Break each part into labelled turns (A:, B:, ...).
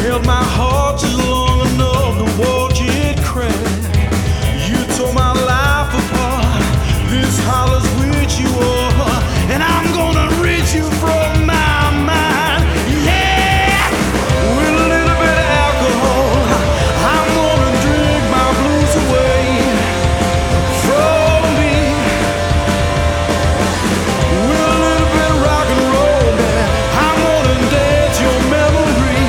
A: held my heart just long enough to watch it crack. You tore my life apart. This holler's which you are, and I'm gonna rid you from my mind. Yeah, with a little bit of alcohol, I'm gonna drink my blues away from me. With a little bit of rock and roll, man, I'm gonna dance your memory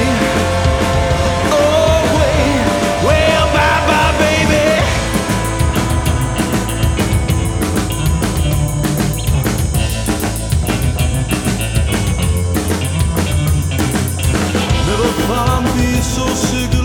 A: away. Well, bye bye, baby. Never thought I'd be so sick